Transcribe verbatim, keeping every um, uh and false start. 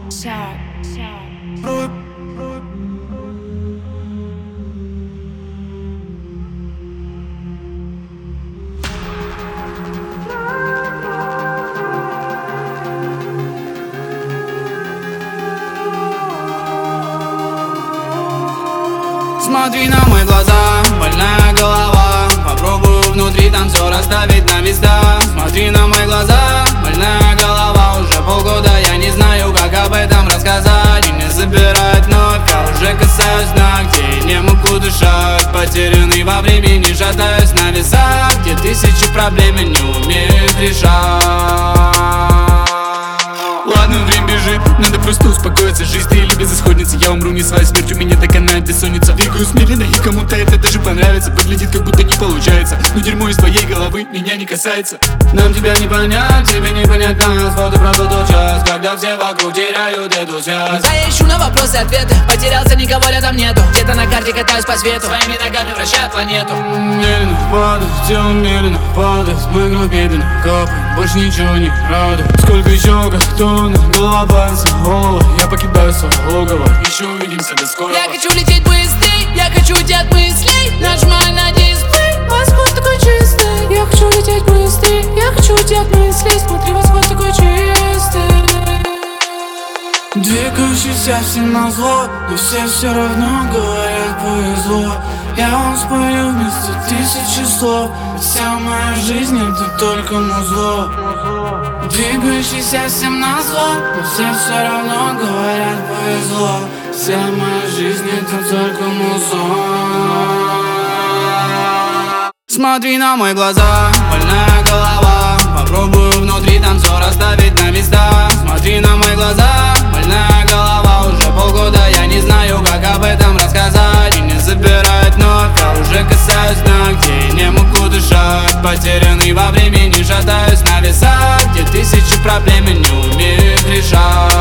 Shot, shot. Смотри на мои глаза, больная голова. Попробую внутри там все расставить на места. Смотри на мои глаза, больная голова. Уже полгода я не знаю, как об этом рассказать. Меня забирает вновь, я уже касаюсь дна, где не могу дышать. Потерянный во времени, шатаюсь на весах, где тысячи проблем я не умею решать. Ладно, время бежит, надо просто успокоиться. Жизнь или безысходница, я умру не своей смертью, меня доконает бессонница. Двигаюсь медленно и кому-то это даже понравится. Выглядит как будто не получается, но дерьмо из твоей головы меня не касается. Нам тебя не понять, тебе не понять нас. Вот и прошел тот час, когда все вокруг теряют эту связь. Да я ищу на вопросы ответы, потерялся, никого рядом нету. Где-то на карте катаюсь по свету, своими ногами вращаю планету. Медленно падает, тело медленно падает. Мой грудь медленно капает, больше ничего не радует. Сколько еще картонов, голова пальцев, голова. Я покидаю свое логово, еще увидимся до скорого. Я хочу лететь быстрей, я хочу уйти от мыслей. Нажимаю на дисплей, восход такой чистый. Я хочу лететь быстрей, я хочу уйти от мыслей. Смотри, восход такой чистый. Двигающийся всем назло, но все все равно говорят повезло. Я вам спою вместо тысячи слов, вся моя жизнь это только музло. Двигающийся всем назло, но все все равно говорят повезло. Вся моя жизнь это только музло. Смотри на мои глаза, больная голова. Попробую внутри там все расставить на места. Смотри на мои глаза, больная голова. Уже полгода я не знаю, как об этом рассказать. Меня забирает вновь, я уже касаюсь дна, где не могу дышать. Потерянный во времени, шатаюсь на весах, где тысячи проблем я не умею решать.